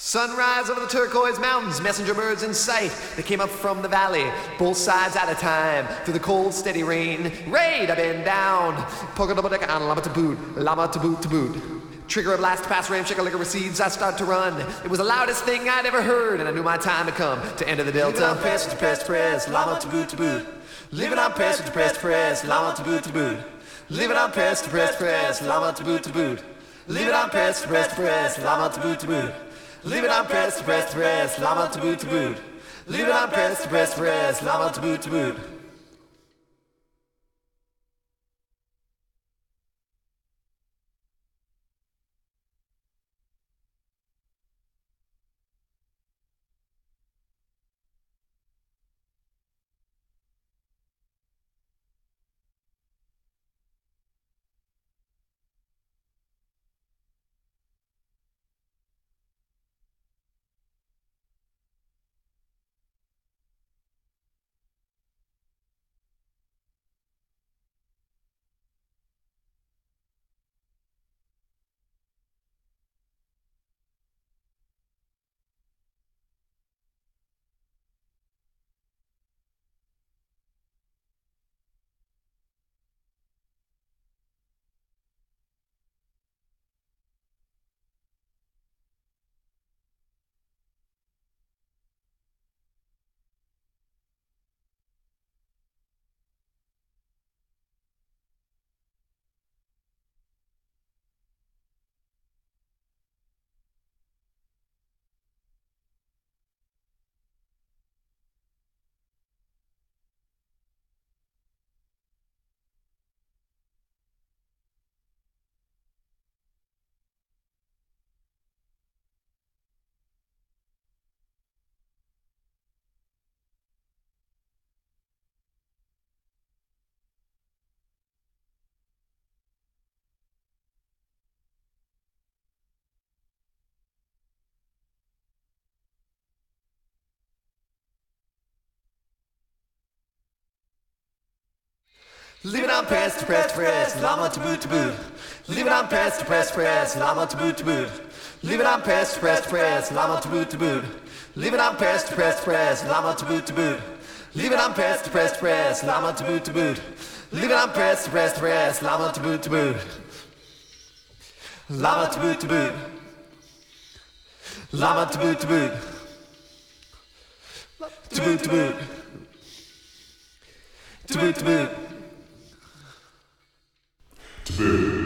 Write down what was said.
Sunrise over the turquoise mountains, messenger birds in sight. They came up from the valley, both sides at a time, through the cold, steady rain. Raid up and down, polka double deck on llama to boot, llama to boot to boot. Trigger a blast past ram, shake a liquor recedes, I start to run. It was the loudest thing I'd ever heard, and I knew my time had come to enter the delta. Living on passenger press to press, llama to boot to boot. Living on passenger press to press, llama to boot to boot. Living on press to press to press, llama to boot to boot. Living on press to press to press, llama to boot to boot. Leave it on press to press to press, llama to boot to boot. Leave it on press to press to press, llama to boot to boot. Leave it on press to press to press, llama to boot to boot. Leave it on press to press to press, llama to boot to boot. Leave it on press to press to press, llama to boot to boot. Leave it on press to press to press, llama to boot to boot. Leave it on press to press to press, llama to boot to boot. Leave it on press to press to press, llama to boot to boot. Llama to boot to boot. Llama to boot to boot. To boot to boot. To boot to boot. To boot.